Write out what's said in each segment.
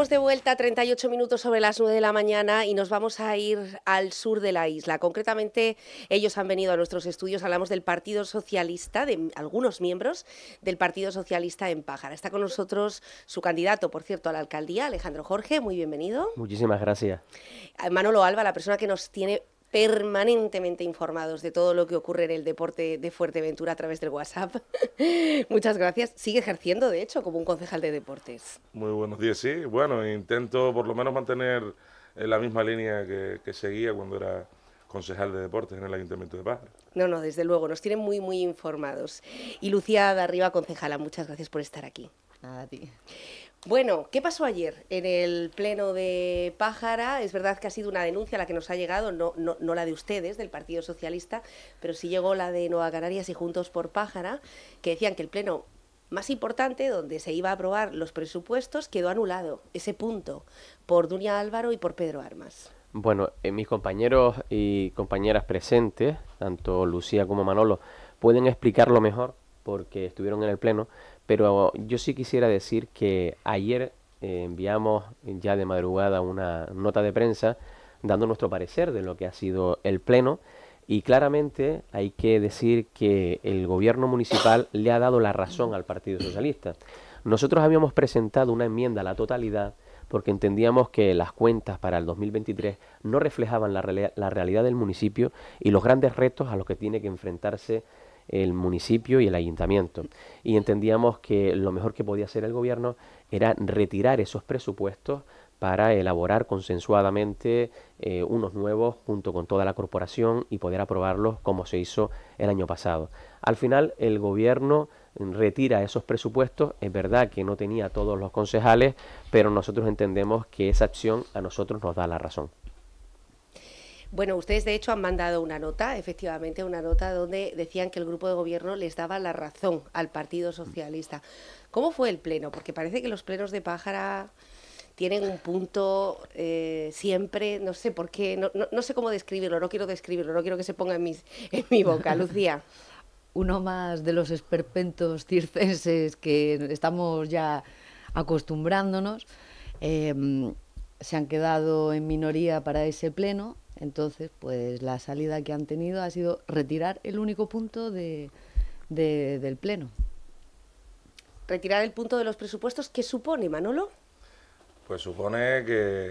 Estamos de vuelta, 38 minutos sobre las 9 de la mañana y nos vamos a ir al sur de la isla. Concretamente, ellos han venido a nuestros estudios, hablamos del Partido Socialista, de algunos miembros del Partido Socialista en Pájara. Está con nosotros su candidato, por cierto, a la alcaldía, Alejandro Jorge, muy bienvenido. Muchísimas gracias. Manolo Alba, la persona que nos tiene permanentemente informados de todo lo que ocurre en el deporte de Fuerteventura a través del WhatsApp. Muchas gracias. Sigue ejerciendo, de hecho, como un concejal de deportes. Muy buenos días, sí. Bueno, intento por lo menos mantener la misma línea que seguía cuando era concejal de deportes en el Ayuntamiento de Pájara. No, desde luego, nos tienen muy informados. Y Lucía de Arriba, concejala, muchas gracias por estar aquí. Nada, a ti. Bueno, ¿qué pasó ayer en el pleno de Pájara? Es verdad que ha sido una denuncia la que nos ha llegado, no la de ustedes, del Partido Socialista, pero sí llegó la de Nueva Canarias y Juntos por Pájara, que decían que el pleno más importante, donde se iba a aprobar los presupuestos, quedó anulado, ese punto, por Dunia Álvaro y por Pedro Armas. Bueno, mis compañeros y compañeras presentes, tanto Lucía como Manolo, pueden explicarlo mejor porque estuvieron en el pleno, pero yo sí quisiera decir que ayer enviamos ya de madrugada una nota de prensa dando nuestro parecer de lo que ha sido el pleno y claramente hay que decir que el gobierno municipal le ha dado la razón al Partido Socialista. Nosotros habíamos presentado una enmienda a la totalidad porque entendíamos que las cuentas para el 2023 no reflejaban la realidad del municipio y los grandes retos a los que tiene que enfrentarse el municipio y el ayuntamiento. Y entendíamos que lo mejor que podía hacer el gobierno era retirar esos presupuestos para elaborar consensuadamente unos nuevos junto con toda la corporación y poder aprobarlos como se hizo el año pasado. Al final el gobierno retira esos presupuestos, es verdad que no tenía todos los concejales, pero nosotros entendemos que esa acción a nosotros nos da la razón. Bueno, ustedes de hecho han mandado una nota, efectivamente, una nota donde decían que el grupo de gobierno les daba la razón al Partido Socialista. ¿Cómo fue el pleno? Porque parece que los plenos de Pájara tienen un punto siempre, no sé por qué, no sé cómo describirlo, no quiero que se ponga en mi boca. Lucía. Uno más de los esperpentos circenses que estamos ya acostumbrándonos, se han quedado en minoría para ese pleno. Entonces, pues la salida que han tenido ha sido retirar el único punto del pleno. ¿Retirar el punto de los presupuestos? ¿Qué supone, Manolo? Pues supone que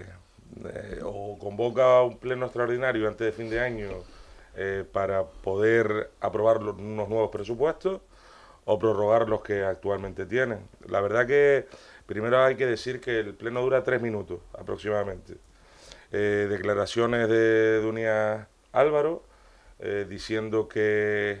o convoca un pleno extraordinario antes de fin de año para poder aprobar unos nuevos presupuestos o prorrogar los que actualmente tienen. La verdad que primero hay que decir que el pleno dura 3 minutos aproximadamente. Declaraciones de Dunia Álvaro diciendo que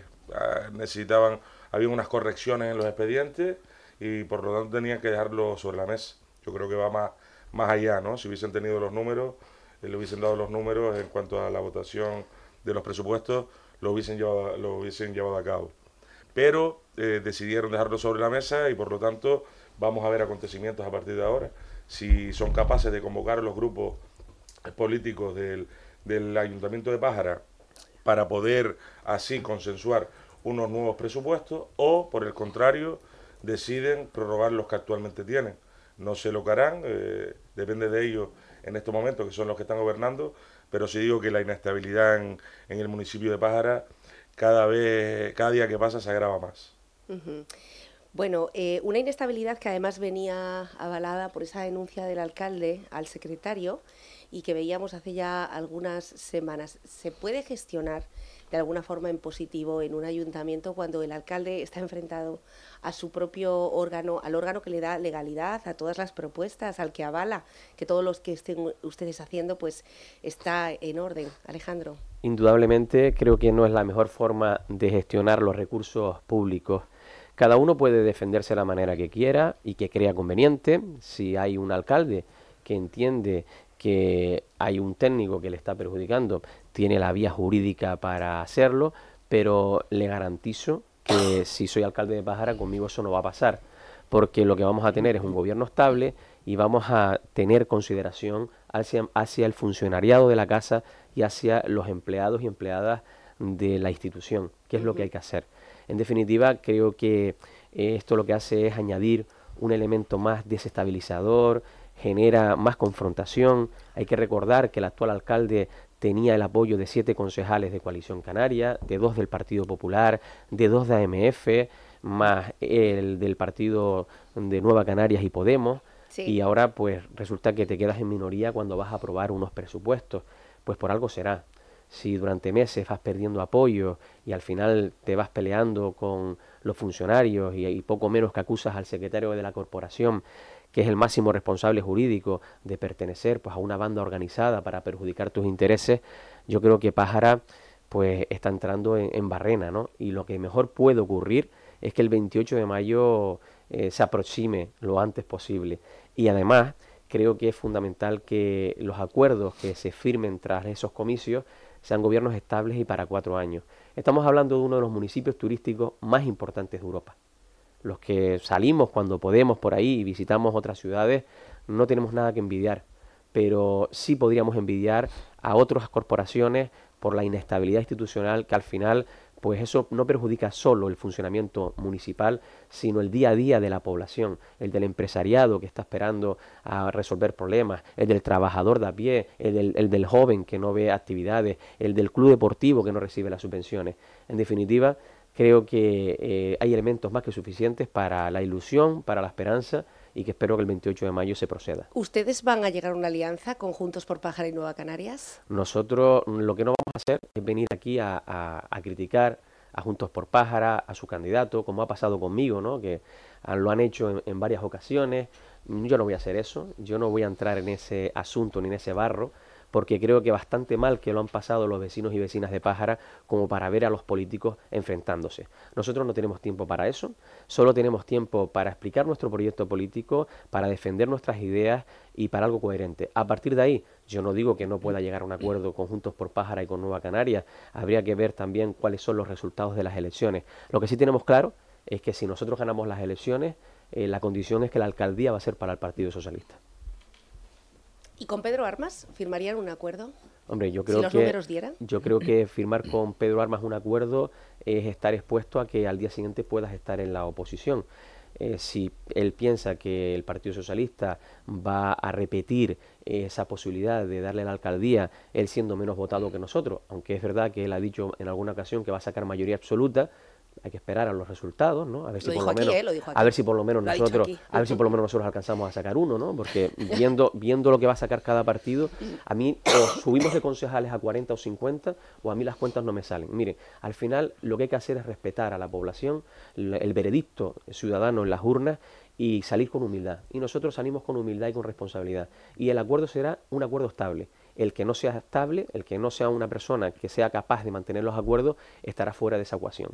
había unas correcciones en los expedientes y por lo tanto tenían que dejarlo sobre la mesa. Yo creo que va más allá, ¿no? Si hubiesen tenido los números, le hubiesen dado los números en cuanto a la votación de los presupuestos, lo hubiesen llevado a cabo. Pero decidieron dejarlo sobre la mesa y por lo tanto vamos a ver acontecimientos a partir de ahora. Si son capaces de convocar a los grupos políticos del Ayuntamiento de Pájara para poder así consensuar unos nuevos presupuestos o, por el contrario, deciden prorrogar los que actualmente tienen. No sé lo que harán, depende de ellos en estos momentos, que son los que están gobernando, pero sí digo que la inestabilidad en el municipio de Pájara cada día que pasa se agrava más. Uh-huh. Bueno, una inestabilidad que además venía avalada por esa denuncia del alcalde al secretario y que veíamos hace ya algunas semanas. ¿Se puede gestionar de alguna forma en positivo en un ayuntamiento cuando el alcalde está enfrentado a su propio órgano, al órgano que le da legalidad a todas las propuestas, al que avala que todos los que estén ustedes haciendo pues está en orden? Alejandro. Indudablemente creo que no es la mejor forma de gestionar los recursos públicos. Cada uno puede defenderse de la manera que quiera y que crea conveniente. Si hay un alcalde que entiende que hay un técnico que le está perjudicando, tiene la vía jurídica para hacerlo, pero le garantizo que si soy alcalde de Pájara, conmigo eso no va a pasar, porque lo que vamos a tener es un gobierno estable y vamos a tener consideración hacia el funcionariado de la casa y hacia los empleados y empleadas de la institución, que es lo que hay que hacer. En definitiva, creo que esto lo que hace es añadir un elemento más desestabilizador genera más confrontación. Hay que recordar que el actual alcalde tenía el apoyo de 7 concejales de Coalición Canaria, de 2 del Partido Popular, de 2 de AMF, más el del Partido de Nueva Canarias y Podemos. Sí. Y ahora pues resulta que te quedas en minoría cuando vas a aprobar unos presupuestos. Pues por algo será. Si durante meses vas perdiendo apoyo y al final te vas peleando con los funcionarios y poco menos que acusas al secretario de la corporación, que es el máximo responsable jurídico, de pertenecer pues a una banda organizada para perjudicar tus intereses, yo creo que Pájara pues está entrando en barrena, ¿no? Y lo que mejor puede ocurrir es que el 28 de mayo se aproxime lo antes posible. Y además creo que es fundamental que los acuerdos que se firmen tras esos comicios sean gobiernos estables y para 4 años. Estamos hablando de uno de los municipios turísticos más importantes de Europa. Los que salimos cuando podemos por ahí y visitamos otras ciudades no tenemos nada que envidiar, pero sí podríamos envidiar a otras corporaciones por la inestabilidad institucional, que al final pues eso no perjudica solo el funcionamiento municipal, sino el día a día de la población, el del empresariado que está esperando a resolver problemas, el del trabajador de a pie, el del joven que no ve actividades, el del club deportivo que no recibe las subvenciones. En definitiva, creo que hay elementos más que suficientes para la ilusión, para la esperanza, y que espero que el 28 de mayo se proceda. ¿Ustedes van a llegar a una alianza con Juntos por Pájara y Nueva Canarias? Nosotros lo que no vamos a hacer es venir aquí a criticar a Juntos por Pájara, a su candidato, como ha pasado conmigo, ¿no? Que lo han hecho en varias ocasiones. Yo no voy a hacer eso, yo no voy a entrar en ese asunto ni en ese barro, porque creo que bastante mal que lo han pasado los vecinos y vecinas de Pájara como para ver a los políticos enfrentándose. Nosotros no tenemos tiempo para eso, solo tenemos tiempo para explicar nuestro proyecto político, para defender nuestras ideas y para algo coherente. A partir de ahí, yo no digo que no pueda llegar a un acuerdo con Juntos por Pájara y con Nueva Canarias, habría que ver también cuáles son los resultados de las elecciones. Lo que sí tenemos claro es que si nosotros ganamos las elecciones, la condición es que la alcaldía va a ser para el Partido Socialista. ¿Y con Pedro Armas firmarían un acuerdo? Hombre, yo creo si los números dieran. Yo creo que firmar con Pedro Armas un acuerdo es estar expuesto a que al día siguiente puedas estar en la oposición. Si él piensa que el Partido Socialista va a repetir esa posibilidad de darle la alcaldía, él siendo menos votado que nosotros, aunque es verdad que él ha dicho en alguna ocasión que va a sacar mayoría absoluta, hay que esperar a los resultados, ¿no? A ver si por lo menos, a ver si por lo menos nosotros alcanzamos a sacar uno, ¿no? Porque viendo lo que va a sacar cada partido, a mí o subimos de concejales a 40 o 50 o a mí las cuentas no me salen. Mire, al final lo que hay que hacer es respetar a la población, el veredicto ciudadano en las urnas y salir con humildad. Y nosotros salimos con humildad y con responsabilidad. Y el acuerdo será un acuerdo estable. El que no sea estable, el que no sea una persona que sea capaz de mantener los acuerdos, estará fuera de esa ecuación.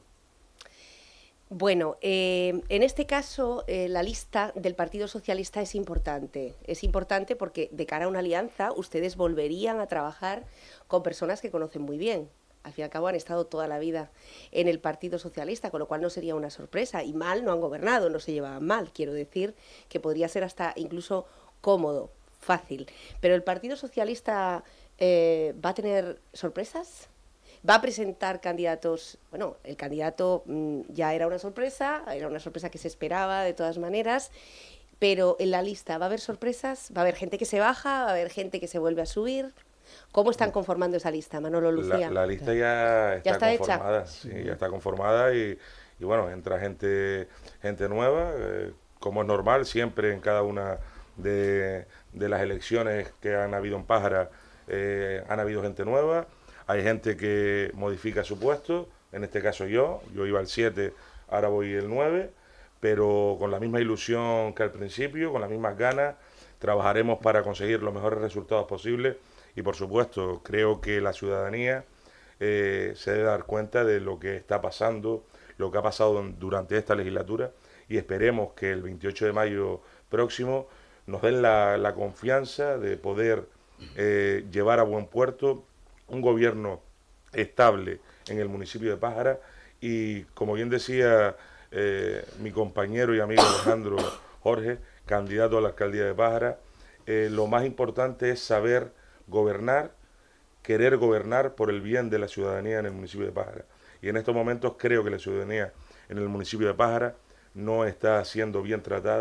Bueno, en este caso la lista del Partido Socialista es importante. Es importante porque de cara a una alianza ustedes volverían a trabajar con personas que conocen muy bien. Al fin y al cabo han estado toda la vida en el Partido Socialista, con lo cual no sería una sorpresa. Y mal no han gobernado, no se llevaban mal. Quiero decir que podría ser hasta incluso cómodo, fácil. Pero el Partido Socialista ¿va a tener sorpresas? ¿Va a presentar candidatos? Bueno, el candidato ya era una sorpresa que se esperaba de todas maneras, pero en la lista ¿va a haber sorpresas? ¿Va a haber gente que se baja? ¿Va a haber gente que se vuelve a subir? ¿Cómo están conformando esa lista, Manolo, Lucía? La lista ya está conformada, hecha. Sí, ya está conformada y bueno, entra gente nueva, como es normal, siempre en cada una de las elecciones que han habido en Pájara han habido gente nueva. Hay gente que modifica su puesto, en este caso yo iba al 7, ahora voy el 9, pero con la misma ilusión que al principio, con las mismas ganas, trabajaremos para conseguir los mejores resultados posibles y por supuesto creo que la ciudadanía se debe dar cuenta de lo que está pasando, lo que ha pasado durante esta legislatura y esperemos que el 28 de mayo próximo nos den la confianza de poder llevar a buen puerto un gobierno estable en el municipio de Pájara y, como bien decía mi compañero y amigo Alejandro Jorge, candidato a la alcaldía de Pájara, lo más importante es saber gobernar, querer gobernar por el bien de la ciudadanía en el municipio de Pájara. Y en estos momentos creo que la ciudadanía en el municipio de Pájara no está siendo bien tratada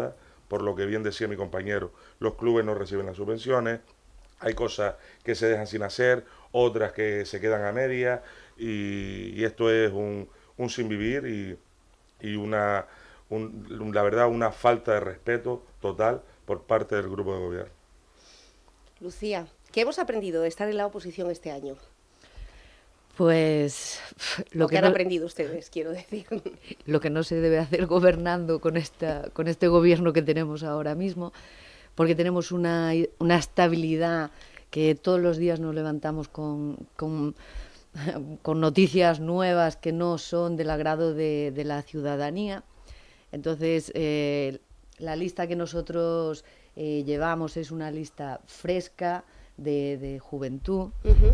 por lo que bien decía mi compañero, los clubes no reciben las subvenciones, hay cosas que se dejan sin hacer, otras que se quedan a medias, y esto es un sinvivir y la verdad, una falta de respeto total por parte del grupo de gobierno. Lucía, ¿qué hemos aprendido de estar en la oposición este año? Pues lo que han aprendido ustedes, quiero decir. Lo que no se debe hacer gobernando con este gobierno que tenemos ahora mismo, porque tenemos una estabilidad que todos los días nos levantamos con noticias nuevas que no son del agrado de la ciudadanía. Entonces, la lista que nosotros llevamos es una lista fresca, de juventud,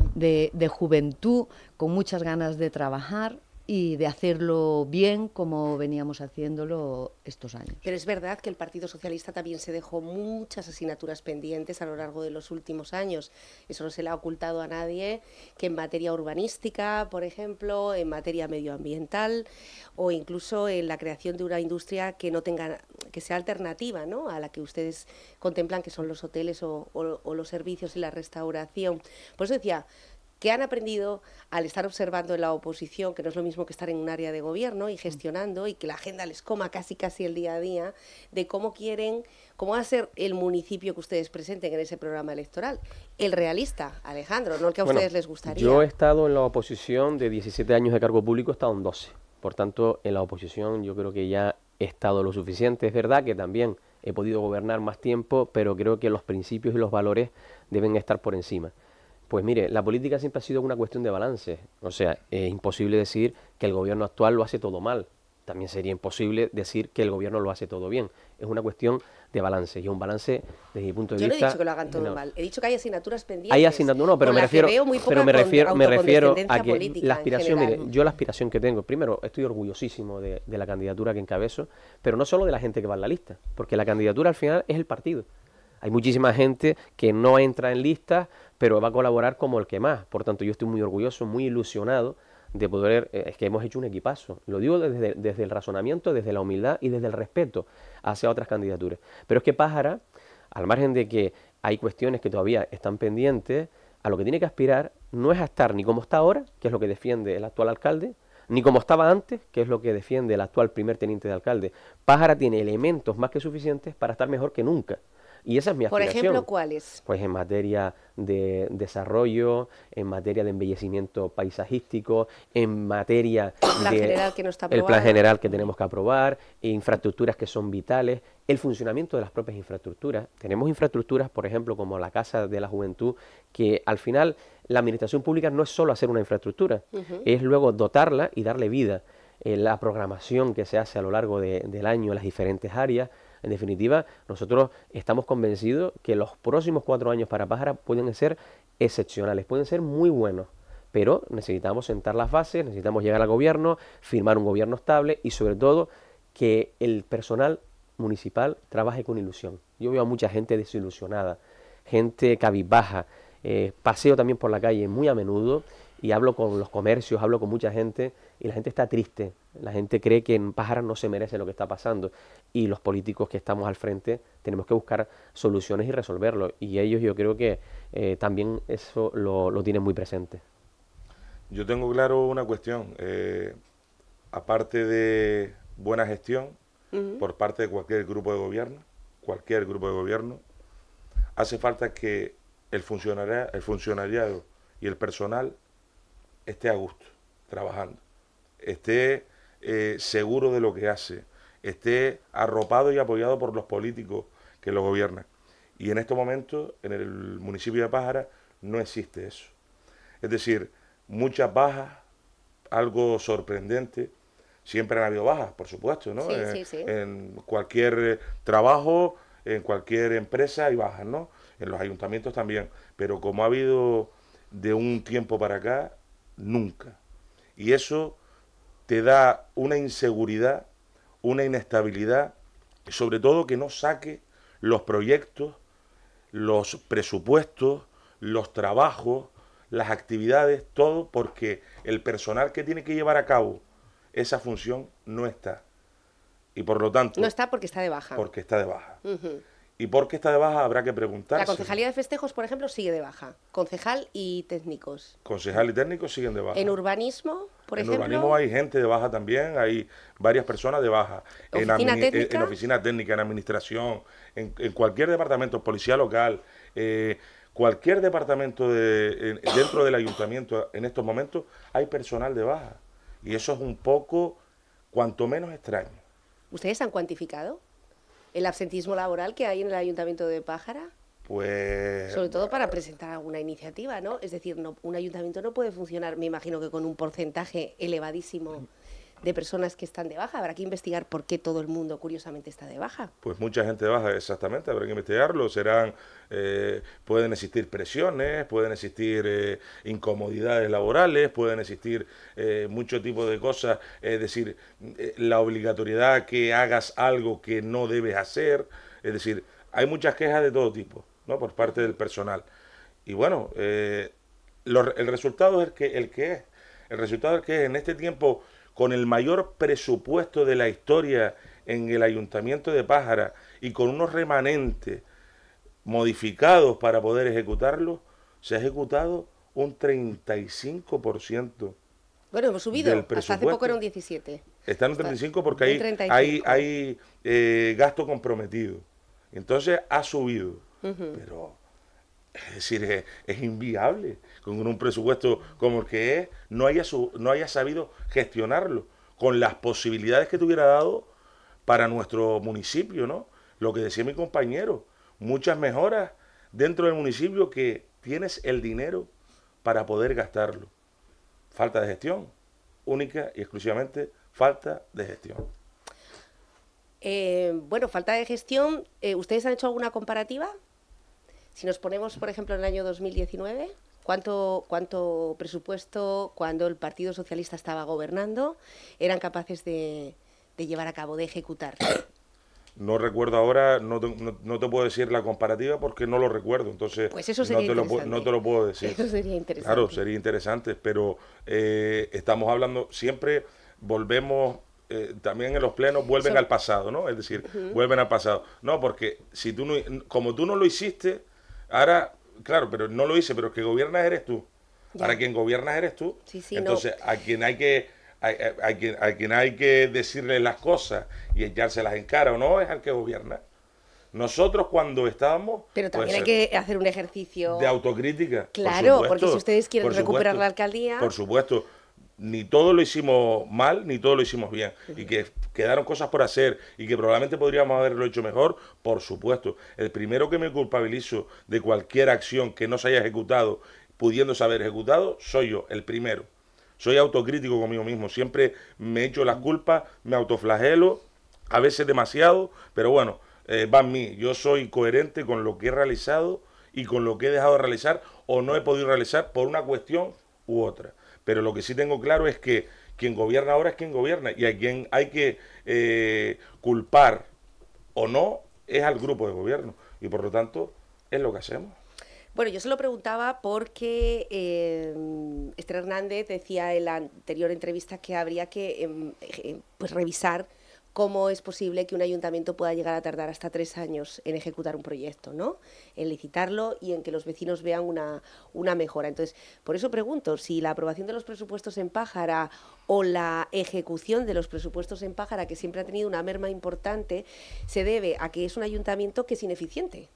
de juventud con muchas ganas de trabajar y de hacerlo bien como veníamos haciéndolo estos años. Pero es verdad que el Partido Socialista también se dejó muchas asignaturas pendientes a lo largo de los últimos años. Eso no se le ha ocultado a nadie, que en materia urbanística, por ejemplo, en materia medioambiental o incluso en la creación de una industria que no tenga, que sea alternativa, ¿no?, a la que ustedes contemplan, que son los hoteles o los servicios y la restauración. Por eso decía, ¿qué han aprendido al estar observando en la oposición, que no es lo mismo que estar en un área de gobierno y gestionando y que la agenda les coma casi el día a día, de cómo va a ser el municipio que ustedes presenten en ese programa electoral? El realista, Alejandro, no el que a ustedes les gustaría. Yo he estado en la oposición de 17 años de cargo público, he estado en 12. Por tanto, en la oposición yo creo que ya he estado lo suficiente. Es verdad que también he podido gobernar más tiempo, pero creo que los principios y los valores deben estar por encima. Pues mire, la política siempre ha sido una cuestión de balance. O sea, es imposible decir que el gobierno actual lo hace todo mal. También sería imposible decir que el gobierno lo hace todo bien. Es una cuestión de balance. Y un balance, desde mi punto de vista... Yo no he dicho que lo hagan todo mal. He dicho que hay asignaturas pendientes. Hay asignaturas, no, pero me refiero a que la aspiración, mire, yo la aspiración que tengo, primero, estoy orgullosísimo de la candidatura que encabezo, pero no solo de la gente que va en la lista, porque la candidatura al final es el partido. Hay muchísima gente que no entra en listas, pero va a colaborar como el que más. Por tanto, yo estoy muy orgulloso, muy ilusionado de poder... es que hemos hecho un equipazo. Lo digo desde el razonamiento, desde la humildad y desde el respeto hacia otras candidaturas. Pero es que Pájara, al margen de que hay cuestiones que todavía están pendientes, a lo que tiene que aspirar no es a estar ni como está ahora, que es lo que defiende el actual alcalde, ni como estaba antes, que es lo que defiende el actual primer teniente de alcalde. Pájara tiene elementos más que suficientes para estar mejor que nunca. Y esa es mi aspiración. Por ejemplo, ¿cuáles? Pues en materia de desarrollo, en materia de embellecimiento paisajístico, en materia el plan general que tenemos que aprobar, infraestructuras que son vitales, el funcionamiento de las propias infraestructuras. Tenemos infraestructuras, por ejemplo, como la Casa de la Juventud, que al final la administración pública no es solo hacer una infraestructura, es luego dotarla y darle vida. La programación que se hace a lo largo del año en las diferentes áreas. En definitiva, nosotros estamos convencidos que los próximos 4 años para Pájara pueden ser excepcionales, pueden ser muy buenos, pero necesitamos sentar las bases, necesitamos llegar al gobierno, firmar un gobierno estable y sobre todo que el personal municipal trabaje con ilusión. Yo veo a mucha gente desilusionada, gente cabizbaja, paseo también por la calle muy a menudo y hablo con los comercios, hablo con mucha gente y la gente está triste, la gente cree que en Pájara no se merece lo que está pasando y los políticos que estamos al frente tenemos que buscar soluciones y resolverlo y ellos yo creo que también eso lo tienen muy presente. Yo tengo claro una cuestión, aparte de buena gestión por parte de cualquier grupo de gobierno, hace falta que el funcionariado y el personal esté a gusto trabajando, esté seguro de lo que hace, esté arropado y apoyado por los políticos que lo gobiernan. Y en estos momentos, en el municipio de Pájara, no existe eso. Es decir, muchas bajas, algo sorprendente. Siempre han habido bajas, por supuesto, ¿no? Sí. En cualquier trabajo, en cualquier empresa hay bajas, ¿no? En los ayuntamientos también. Pero como ha habido de un tiempo para acá, nunca. Y eso te da una inseguridad, una inestabilidad, y sobre todo que no saque los proyectos, los presupuestos, los trabajos, las actividades, todo, porque el personal que tiene que llevar a cabo esa función no está. Y por lo tanto... No está porque está de baja. Porque está de baja. Ujú. Y por qué está de baja habrá que preguntarse. La concejalía de festejos, por ejemplo, sigue de baja. Concejal y técnicos. Concejal y técnicos siguen de baja. En urbanismo, por ejemplo. En urbanismo hay gente de baja también, hay varias personas de baja. ¿Oficina técnica? En oficina técnica, en administración, en cualquier departamento, policía local, cualquier departamento dentro del ayuntamiento en estos momentos hay personal de baja. Y eso es un poco, cuanto menos extraño. ¿Ustedes han cuantificado el absentismo laboral que hay en el Ayuntamiento de Pájara? Pues... Sobre todo para presentar alguna iniciativa, ¿no? Es decir, un ayuntamiento no puede funcionar, me imagino que con un porcentaje elevadísimo de personas que están de baja. Habrá que investigar por qué todo el mundo, curiosamente, está de baja. Pues mucha gente de baja, exactamente, habrá que investigarlo. Pueden existir presiones, pueden existir incomodidades laborales, pueden existir mucho tipo de cosas, es decir, la obligatoriedad que hagas algo que no debes hacer, es decir, hay muchas quejas de todo tipo, ¿no? Por parte del personal. Y bueno, el resultado es el que es. El resultado es que en este tiempo, con el mayor presupuesto de la historia en el Ayuntamiento de Pájara y con unos remanentes modificados para poder ejecutarlo, se ha ejecutado un 35%. Bueno, hemos subido, del hasta presupuesto. hace poco era un 17. Está en un 35 porque un 35. hay gasto comprometido. Entonces ha subido. Pero, es decir, es inviable con un presupuesto como el que es, no haya sabido gestionarlo con las posibilidades que te hubiera dado para nuestro municipio, ¿no? Lo que decía mi compañero, muchas mejoras dentro del municipio que tienes el dinero para poder gastarlo. Falta de gestión, única y exclusivamente falta de gestión. Bueno, falta de gestión. ¿Ustedes han hecho alguna comparativa? Si nos ponemos, por ejemplo, en el año 2019, ¿cuánto presupuesto, cuando el Partido Socialista estaba gobernando, eran capaces de llevar a cabo, de ejecutar? No recuerdo ahora, no te puedo decir la comparativa porque no lo recuerdo, entonces pues eso sería no te lo puedo decir. Eso sería interesante. Claro, sería interesante, pero estamos hablando, siempre volvemos, también en los plenos vuelven al pasado, ¿no? Es decir, vuelven al pasado. No, porque si tú no, como tú no lo hiciste, ahora, claro, pero no lo hice, pero el que gobiernas eres tú. Ya. Ahora quien gobiernas eres tú. Sí, entonces, no. a quien hay que decirle las cosas y echárselas en cara o no es al que gobierna. Nosotros cuando estábamos... Pero también pues, hay que hacer un ejercicio... de autocrítica. Claro, porque si ustedes quieren recuperar la alcaldía... Por supuesto, ni todo lo hicimos mal, ni todo lo hicimos bien. Y que quedaron cosas por hacer y que probablemente podríamos haberlo hecho mejor, por supuesto. El primero que me culpabilizo de cualquier acción que no se haya ejecutado, pudiéndose haber ejecutado, soy yo, el primero. Soy autocrítico conmigo mismo, siempre me echo las culpas, me autoflagelo, a veces demasiado, pero bueno, va en mí. Yo soy coherente con lo que he realizado y con lo que he dejado de realizar o no he podido realizar por una cuestión u otra. Pero lo que sí tengo claro es que quien gobierna ahora es quien gobierna y a quien hay que culpar o no es al grupo de gobierno y por lo tanto es lo que hacemos. Bueno, yo se lo preguntaba porque Esther Hernández decía en la anterior entrevista que habría que pues revisar cómo es posible que un ayuntamiento pueda llegar a tardar hasta 3 años en ejecutar un proyecto, ¿no? En licitarlo y en que los vecinos vean una mejora. Entonces, por eso pregunto si la aprobación de los presupuestos en Pájara o la ejecución de los presupuestos en Pájara, que siempre ha tenido una merma importante, se debe a que es un ayuntamiento que es ineficiente.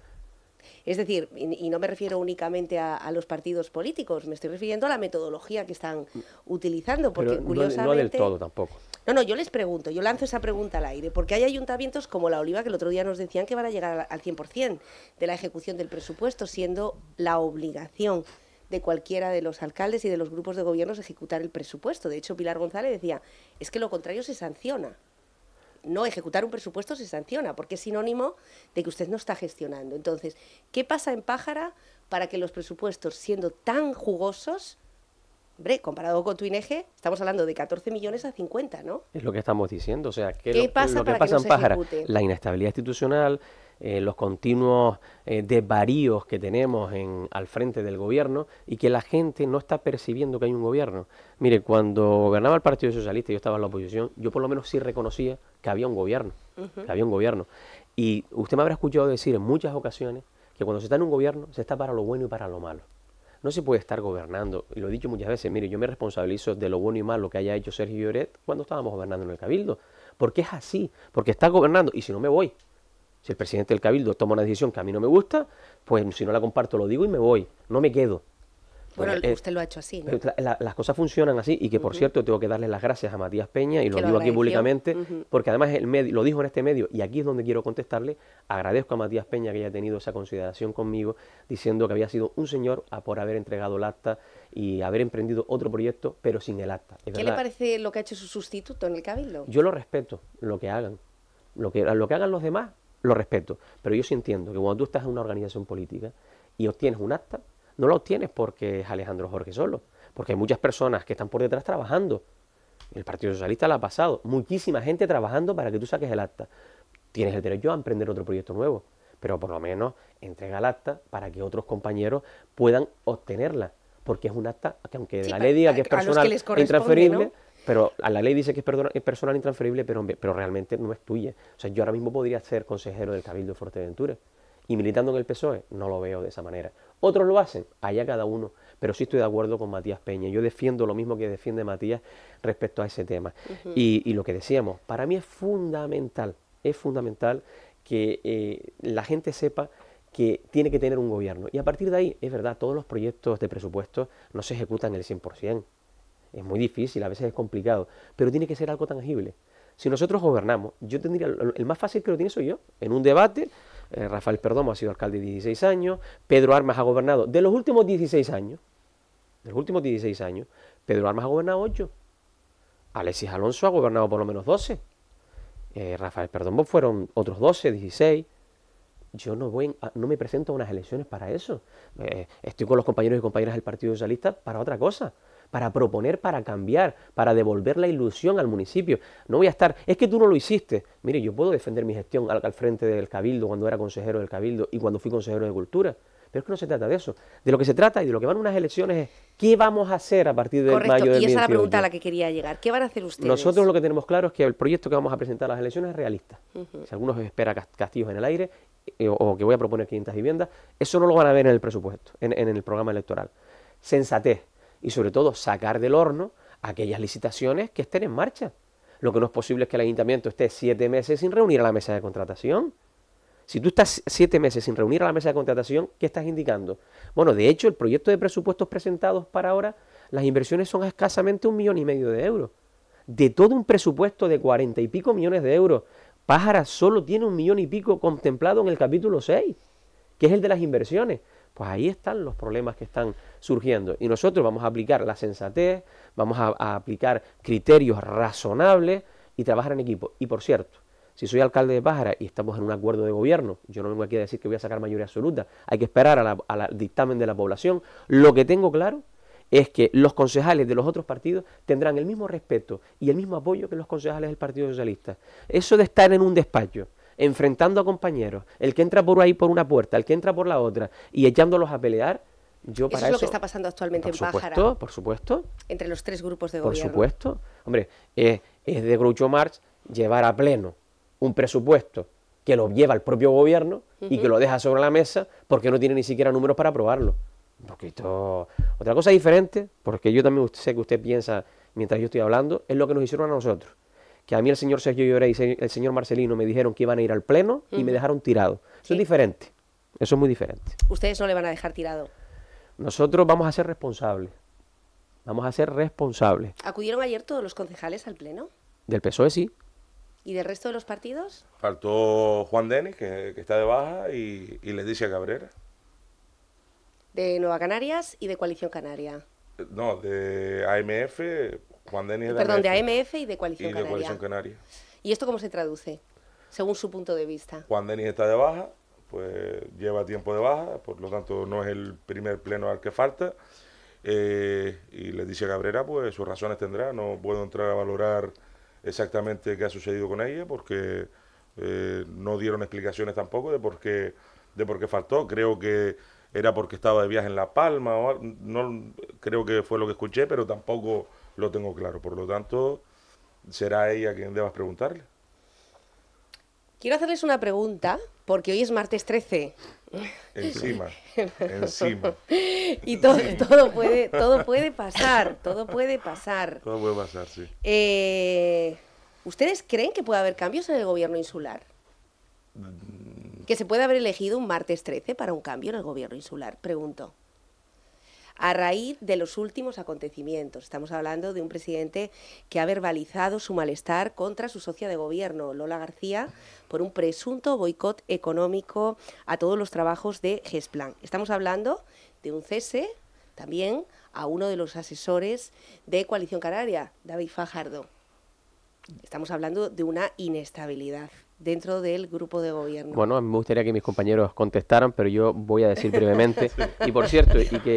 Es decir, y no me refiero únicamente a los partidos políticos, me estoy refiriendo a la metodología que están utilizando, porque pero curiosamente... No del todo tampoco. No, yo les pregunto, yo lanzo esa pregunta al aire, porque hay ayuntamientos como La Oliva que el otro día nos decían que van a llegar al 100% de la ejecución del presupuesto, siendo la obligación de cualquiera de los alcaldes y de los grupos de gobierno ejecutar el presupuesto. De hecho, Pilar González decía, es que lo contrario se sanciona. No ejecutar un presupuesto se sanciona, porque es sinónimo de que usted no está gestionando. Entonces, ¿qué pasa en Pájara para que los presupuestos, siendo tan jugosos, hombre, comparado con tu INEGE, estamos hablando de 14 millones a 50, ¿no? Es lo que estamos diciendo, o sea, ¿Qué pasa lo que para pasa que en Pájara, ejecute? la inestabilidad institucional, los continuos desvaríos que tenemos al frente del gobierno y que la gente no está percibiendo que hay un gobierno. Mire, cuando gobernaba el Partido Socialista y yo estaba en la oposición, yo por lo menos sí reconocía que había un gobierno, que había un gobierno. Y usted me habrá escuchado decir en muchas ocasiones que cuando se está en un gobierno se está para lo bueno y para lo malo. No se puede estar gobernando, y lo he dicho muchas veces, mire, yo me responsabilizo de lo bueno y malo que haya hecho Sergio Lloret cuando estábamos gobernando en el Cabildo, porque es así, porque está gobernando, y si no me voy, si el presidente del Cabildo toma una decisión que a mí no me gusta, pues si no la comparto lo digo y me voy, no me quedo. Bueno, Pues, usted lo ha hecho así, ¿no? las cosas funcionan así y que, por cierto, tengo que darle las gracias a Matías Peña y lo Que lo digo aquí agradeció. públicamente, porque además lo dijo en este medio y aquí es donde quiero contestarle. Agradezco a Matías Peña que haya tenido esa consideración conmigo, diciendo que había sido un señor por haber entregado el acta y haber emprendido otro proyecto, pero sin el acta. Es ¿Qué verdad. le parece lo que ha hecho su sustituto en el Cabildo? Yo lo respeto, lo que hagan. Lo que hagan los demás, lo respeto. Pero yo sí entiendo que cuando tú estás en una organización política y obtienes un acta, no lo obtienes porque es Alejandro Jorge solo, porque hay muchas personas que están por detrás trabajando. El Partido Socialista la ha pasado, muchísima gente trabajando para que tú saques el acta. Tienes el derecho a emprender otro proyecto nuevo, pero por lo menos entrega el acta para que otros compañeros puedan obtenerla, porque es un acta que aunque Sí, la ley diga que es a los personal que les e corresponde, intransferible, ¿no? pero a la ley dice que es personal e intransferible, pero realmente no es tuya. O sea, yo ahora mismo podría ser consejero del Cabildo de Fuerteventura y militando en el PSOE no lo veo de esa manera. Otros lo hacen, allá cada uno, pero sí estoy de acuerdo con Matías Peña. Yo defiendo lo mismo que defiende Matías respecto a ese tema. Y lo que decíamos, para mí es fundamental que la gente sepa que tiene que tener un gobierno. Y a partir de ahí, es verdad, todos los proyectos de presupuesto no se ejecutan el 100%. Es muy difícil, a veces es complicado, pero tiene que ser algo tangible. Si nosotros gobernamos, yo tendría, el más fácil que lo tiene soy yo, en un debate. Rafael Perdomo ha sido alcalde 16 años, Pedro Armas ha gobernado de los últimos 16 años, Pedro Armas ha gobernado 8, Alexis Alonso ha gobernado por lo menos 12, Rafael Perdomo fueron otros 12, 16. Yo no me presento a unas elecciones para eso. Estoy con los compañeros y compañeras del Partido Socialista para otra cosa, para proponer, para cambiar, para devolver la ilusión al municipio. No voy a estar, es que tú no lo hiciste. Mire, yo puedo defender mi gestión al frente del Cabildo cuando era consejero del Cabildo y cuando fui consejero de Cultura. Pero es que no se trata de eso. De lo que se trata y de lo que van unas elecciones es qué vamos a hacer a partir del Correcto, mayo del y esa es la 28. pregunta a la que quería llegar. ¿Qué van a hacer ustedes? Nosotros lo que tenemos claro es que el proyecto que vamos a presentar a las elecciones es realista. Si algunos esperan castillos en el aire o que voy a proponer 500 viviendas, eso no lo van a ver en el presupuesto, en el programa electoral. Sensatez y sobre todo sacar del horno aquellas licitaciones que estén en marcha. Lo que no es posible es que el ayuntamiento esté 7 meses sin reunir a la mesa de contratación. Si tú estás 7 meses sin reunir a la mesa de contratación, ¿qué estás indicando? Bueno, de hecho, el proyecto de presupuestos presentados para ahora, las inversiones son escasamente 1,5 millones de euros. De todo un presupuesto de 40 y pico millones de euros, Pájara solo tiene 1 millón y pico contemplado en el capítulo 6, que es el de las inversiones. Pues ahí están los problemas que están surgiendo. Y nosotros vamos a aplicar la sensatez, vamos a aplicar criterios razonables y trabajar en equipo. Y por cierto, si soy alcalde de Pájara y estamos en un acuerdo de gobierno, yo no vengo aquí a decir que voy a sacar mayoría absoluta, hay que esperar al dictamen de la población. Lo que tengo claro es que los concejales de los otros partidos tendrán el mismo respeto y el mismo apoyo que los concejales del Partido Socialista. Eso de estar en un despacho, enfrentando a compañeros, el que entra por ahí por una puerta, el que entra por la otra, y echándolos a pelear, yo para eso... Eso es lo que está pasando actualmente en Pájara. Por supuesto. Entre los 3 grupos de Por gobierno. supuesto. Hombre, es de Groucho Marx llevar a pleno un presupuesto que lo lleva el propio gobierno y que lo deja sobre la mesa porque no tiene ni siquiera números para aprobarlo. Un poquito. Otra cosa diferente, porque yo también sé que usted piensa mientras yo estoy hablando, es lo que nos hicieron a nosotros. Que a mí el señor Sergio Lloret y el señor Marcelino me dijeron que iban a ir al pleno y me dejaron tirado. Eso es diferente. Eso es muy diferente. Ustedes no le van a dejar tirado. Nosotros vamos a ser responsables. Vamos a ser responsables. ¿Acudieron ayer todos los concejales al pleno? Del PSOE sí. ¿Y del resto de los partidos? Faltó Juan Denis, que está de baja, y Leticia Cabrera. De Nueva Canarias y de Coalición Canaria. No, de AMF, Juan Denis es de Perdón, AMF. de AMF y de Coalición Y de Canaria. Coalición Canaria. ¿Y esto cómo se traduce? Según su punto de vista. Juan Denis está de baja, pues lleva tiempo de baja, por lo tanto no es el primer pleno al que falta. Y Leticia Cabrera, pues sus razones tendrá. No puedo entrar a valorar exactamente qué ha sucedido con ella, porque No dieron explicaciones tampoco de por qué faltó. Creo que era porque estaba de viaje en La Palma, no creo que fue lo que escuché, pero tampoco lo tengo claro. Por lo tanto, será ella quien debas preguntarle. Quiero hacerles una pregunta, porque hoy es martes 13. Encima. Y todo puede pasar, todo puede pasar. Todo puede pasar, sí. ¿Ustedes creen que puede haber cambios en el gobierno insular? ¿Que se puede haber elegido un martes 13 para un cambio en el gobierno insular? Pregunto. A raíz de los últimos acontecimientos, estamos hablando de un presidente que ha verbalizado su malestar contra su socia de gobierno, Lola García, por un presunto boicot económico a todos los trabajos de Gesplan. Estamos hablando de un cese también a uno de los asesores de Coalición Canaria, David Fajardo. Estamos hablando de una inestabilidad dentro del grupo de gobierno. Bueno, a mí me gustaría que mis compañeros contestaran, pero yo voy a decir brevemente. Sí. Y por cierto,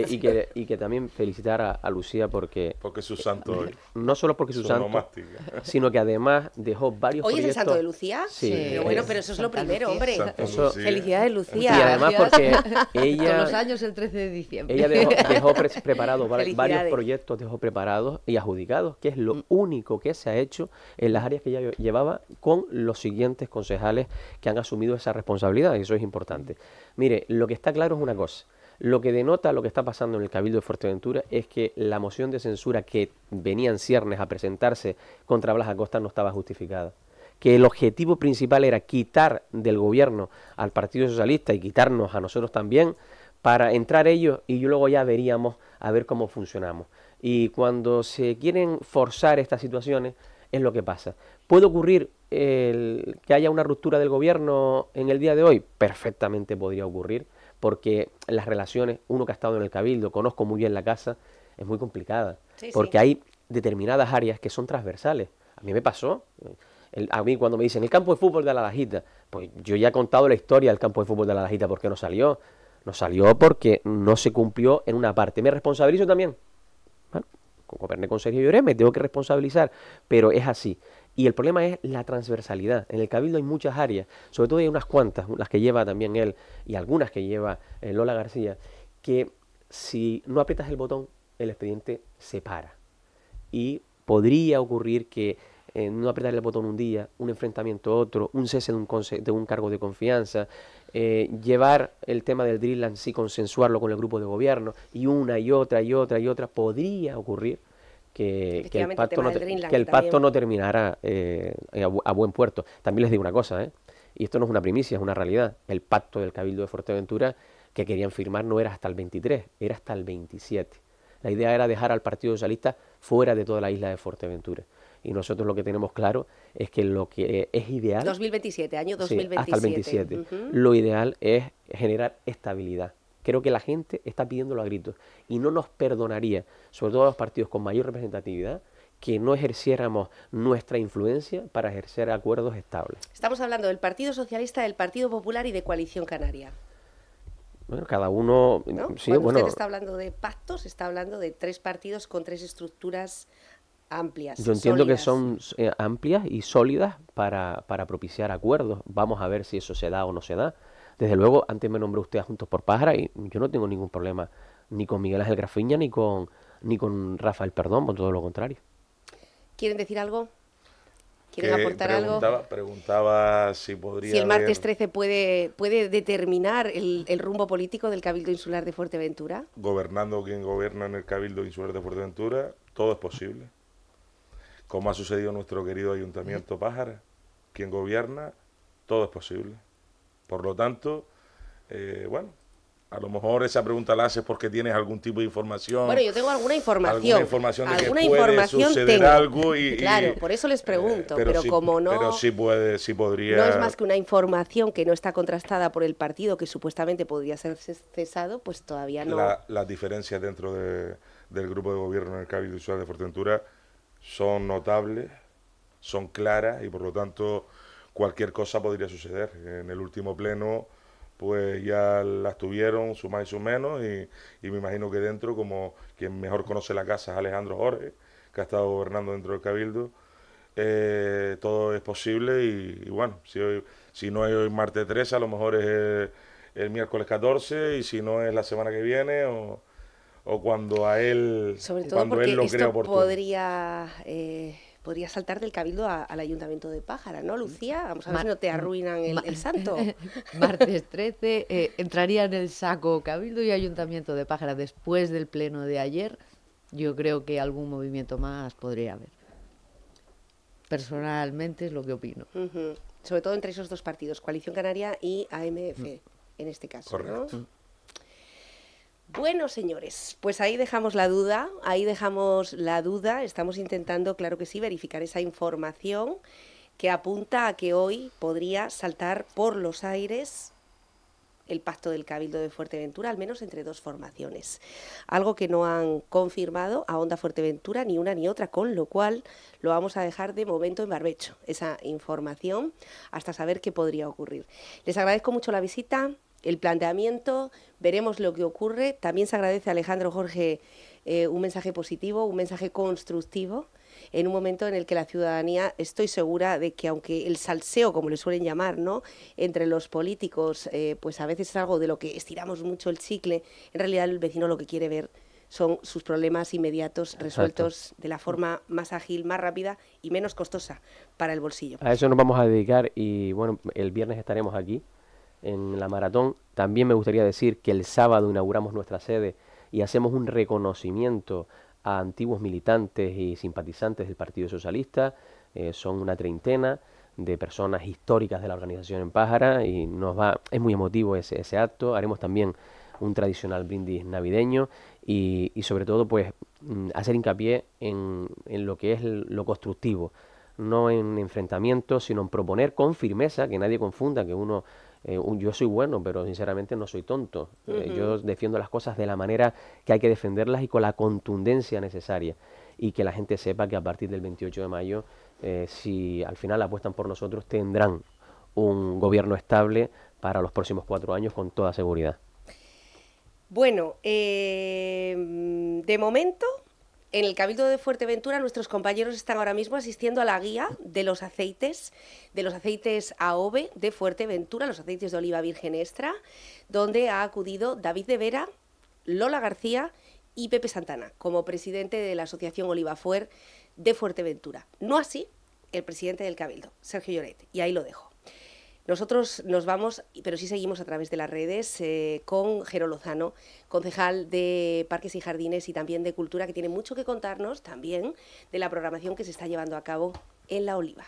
y que también felicitar a Lucía porque es su santo hoy. No solo porque es su santo, sino que además dejó varios ¿Hoy proyectos. ¿Hoy es el santo de Lucía? Sí. Pero bueno, pero eso es lo primero, hombre. Eso, felicidades, Lucía. Y además porque ella... Todos los años el 13 de diciembre. Ella dejó preparados varios proyectos, dejó preparados y adjudicados, que es lo único que se ha hecho en las áreas que ella llevaba con los siguientes concejales que han asumido esa responsabilidad, y eso es importante. Mire, lo que está claro es una cosa. Lo que denota lo que está pasando en el Cabildo de Fuerteventura es que la moción de censura que venía en ciernes a presentarse contra Blas Acosta no estaba justificada. Que el objetivo principal era quitar del gobierno al Partido Socialista y quitarnos a nosotros también para entrar ellos y luego ya veríamos a ver cómo funcionamos. Y cuando se quieren forzar estas situaciones es lo que pasa. ¿Puede ocurrir que haya una ruptura del gobierno en el día de hoy? Perfectamente podría ocurrir, porque las relaciones, uno que ha estado en el Cabildo, conozco muy bien la casa, es muy complicada, porque hay determinadas áreas que son transversales. A mí me pasó, a mí cuando me dicen el campo de fútbol de la Lajita, pues yo ya he contado la historia del campo de fútbol de la Lajita, ¿por qué no salió? No salió porque no se cumplió en una parte. ¿Me responsabilizo también? Bueno, goberné con Sergio Lloret, me tengo que responsabilizar, pero es así. Y el problema es la transversalidad. En el Cabildo hay muchas áreas, sobre todo hay unas cuantas, las que lleva también él y algunas que lleva Lola García, que si no aprietas el botón, el expediente se para. Y podría ocurrir que no apretar el botón un día, un enfrentamiento otro, un cese de un cargo de confianza, llevar el tema del Dreamland, sí, consensuarlo con el grupo de gobierno, y una y otra, podría ocurrir que el pacto no terminara a buen puerto. También les digo una cosa, y esto no es una primicia, es una realidad. El pacto del Cabildo de Fuerteventura que querían firmar no era hasta el 23, era hasta el 27. La idea era dejar al Partido Socialista fuera de toda la isla de Fuerteventura. Y nosotros lo que tenemos claro es que lo que es ideal... 2027, año 2027. Sí, hasta el 27. Lo ideal es generar estabilidad. Creo que la gente está pidiéndolo a gritos y no nos perdonaría, sobre todo a los partidos con mayor representatividad, que no ejerciéramos nuestra influencia para ejercer acuerdos estables. Estamos hablando del Partido Socialista, del Partido Popular y de Coalición Canaria. Bueno, cada uno... ¿No? Sí, Cuando bueno, usted está hablando de pactos, está hablando de 3 partidos con 3 estructuras amplias. Yo entiendo sólidas. que son amplias y sólidas para propiciar acuerdos. Vamos a ver si eso se da o no se da. Desde luego, antes me nombró usted a Juntos por Pájara y yo no tengo ningún problema ni con Miguel Ángel Grafiña ni con Rafael Perdomo, todo lo contrario. ¿Quieren decir algo? ¿Quieren aportar algo? Preguntaba si podría Si el martes 13 puede determinar el rumbo político del Cabildo Insular de Fuerteventura. Gobernando quien gobierna en el Cabildo Insular de Fuerteventura, todo es posible. Como ha sucedido en nuestro querido Ayuntamiento Pájara, quien gobierna, todo es posible. Por lo tanto, bueno, a lo mejor esa pregunta la haces porque tienes algún tipo de información. Bueno, yo tengo alguna información. Alguna información de alguna que puede suceder tengo. Algo Claro, por eso les pregunto, pero sí, como no... Pero sí podría... No es más que una información que no está contrastada por el partido que supuestamente podría ser cesado, pues todavía no... Las diferencias dentro del grupo de gobierno en el Cabildo Insular de Fuerteventura son notables, son claras y por lo tanto cualquier cosa podría suceder. En el último pleno pues ya las tuvieron, su más y su menos, y me imagino que dentro, como quien mejor conoce la casa es Alejandro Jorge, que ha estado gobernando dentro del Cabildo, todo es posible y bueno, si no es hoy martes 13, a lo mejor es el miércoles 14 y si no es la semana que viene o cuando a él, sobre todo cuando porque él lo crea esto oportuno. podría saltar del Cabildo al Ayuntamiento de Pájara, ¿no, Lucía? Vamos a ver si no te arruinan el santo. Martes 13 entraría en el saco Cabildo y Ayuntamiento de Pájara después del pleno de ayer. Yo creo que algún movimiento más podría haber. Personalmente es lo que opino. Sobre todo entre esos dos partidos, Coalición Canaria y AMF, en este caso. Correcto. ¿No? Bueno, señores, pues ahí dejamos la duda, Estamos intentando, claro que sí, verificar esa información que apunta a que hoy podría saltar por los aires el pacto del Cabildo de Fuerteventura, al menos entre dos formaciones. Algo que no han confirmado a Onda Fuerteventura ni una ni otra, con lo cual lo vamos a dejar de momento en barbecho, esa información, hasta saber qué podría ocurrir. Les agradezco mucho la visita, el planteamiento, veremos lo que ocurre. También se agradece a Alejandro Jorge un mensaje positivo, un mensaje constructivo, en un momento en el que la ciudadanía, estoy segura de que aunque el salseo, como le suelen llamar, ¿no?, entre los políticos, pues a veces es algo de lo que estiramos mucho el chicle, en realidad el vecino lo que quiere ver son sus problemas inmediatos resueltos de la forma más ágil, más rápida y menos costosa para el bolsillo. A eso nos vamos a dedicar y bueno, el viernes estaremos aquí en la maratón. También me gustaría decir que el sábado inauguramos nuestra sede y hacemos un reconocimiento a antiguos militantes y simpatizantes del Partido Socialista. Son una treintena de personas históricas de la organización en Pájara y es muy emotivo ese acto. Haremos también un tradicional brindis navideño y sobre todo pues hacer hincapié en lo que es lo constructivo, no en enfrentamientos, sino en proponer con firmeza, que nadie confunda que yo soy bueno, pero sinceramente no soy tonto. Yo defiendo las cosas de la manera que hay que defenderlas y con la contundencia necesaria. Y que la gente sepa que a partir del 28 de mayo, si al final apuestan por nosotros, tendrán un gobierno estable para los próximos 4 años con toda seguridad. Bueno, de momento, en el Cabildo de Fuerteventura, nuestros compañeros están ahora mismo asistiendo a la guía de los aceites AOVE de Fuerteventura, los aceites de oliva virgen extra, donde ha acudido David de Vera, Lola García y Pepe Santana, como presidente de la Asociación Olivafuer de Fuerteventura. No así el presidente del Cabildo, Sergio Lloret, y ahí lo dejo. Nosotros nos vamos, pero sí seguimos a través de las redes, con Jero Lozano, concejal de Parques y Jardines y también de Cultura, que tiene mucho que contarnos también de la programación que se está llevando a cabo en La Oliva.